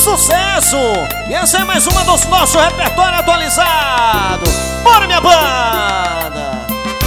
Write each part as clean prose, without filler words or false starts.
sucesso! E essa é mais uma dos nossos repertório atualizado. Bora, minha banda!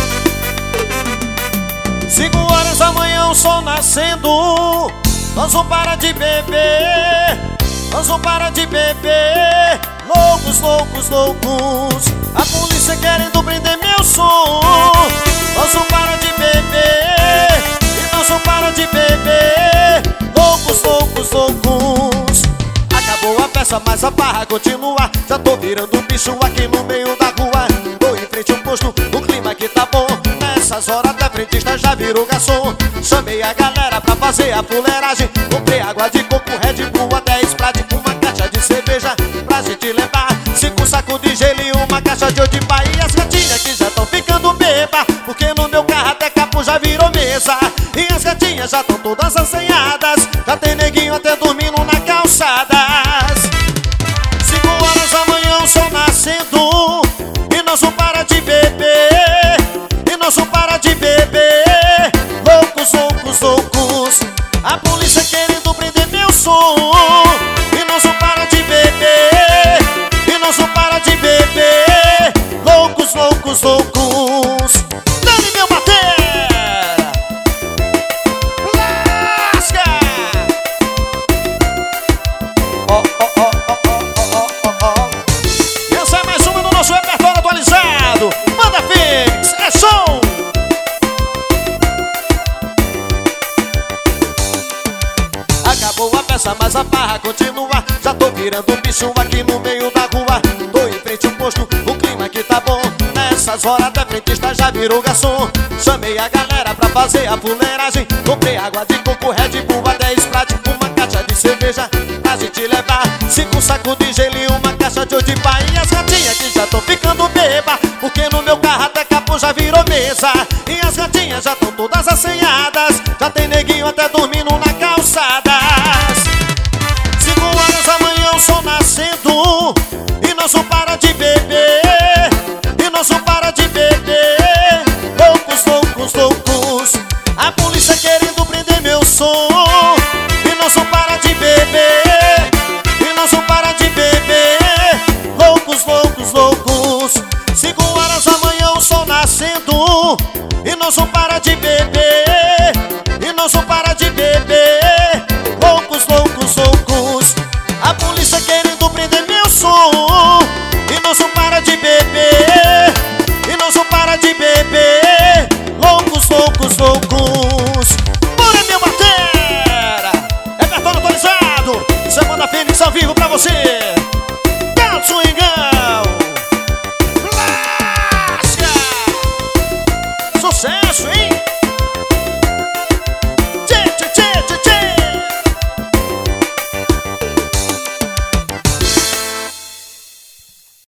5 horas da manhã, o sol nascendo. Nós vamos parar de beber. Nós vamos parar de beber. Loucos, loucos, loucos. A polícia querendo prender meu som. Nós vamos parar de beber. E nós vamos parar de beber. Loucos, loucos, loucos. Acabou a peça, mas a barra continua. Já tô virando bicho aqui no meio da rua. Tô em frente ao posto, o clima aqui tá bom. Nessas horas até frentista já virou garçom. Chamei a galera pra fazer a fuleiragem. Comprei água de coco, Red Bull, até Sprite, uma caixa de cerveja pra gente levar. 5 sacos de gelo e uma caixa de Odipá. E as gatinhas que já tão ficando beba, porque no meu carro até capo já virou mesa. E as gatinhas já tão todas assanhadas. Já tem neguinho até dormindo na calçadas. 5 horas da manhã, o sol nascendo. E nós não para de beber. E nós não para de beber. Loucos, loucos, loucos. A polícia querendo prender meu som. E nós não para de beber. E nós não para de beber. Loucos, loucos, loucos. Dani, meu batera. Lasca. Oh, oh, oh, oh, oh, oh, oh, oh. E essa é mais uma do nosso repertório atualizado. Manda, Fênix, é som. Acabou a peça, mas a barra continua. Já tô virando bicho aqui no meio da rua. Tô em frente ao posto, o clima aqui tá bom. Nessas horas até frentista já virou garçom. Chamei a galera pra fazer a fuleiragem. Comprei água de coco, Red Bull, até Sprite, uma caixa de cerveja pra gente levar. 5 sacos de gelo e uma caixa de Odipá. E as gatinhas que já tão ficando beba, porque no meu carro até capô já virou mesa. E as gatinhas já tão todas assanhadas. Já tem neguinho até dormindo na calçadas. 5 horas da manhã, o sol nascendo. E nós não para de beber. E nós não para de beber. Loucos, loucos, loucos. A polícia querendo prender meu som. E nós não para de beber. E nós não para de beber. Loucos, loucos, loucos. 5 horas da manhã, o sol nascendo. E nós não para de beber. E nós não para de beber.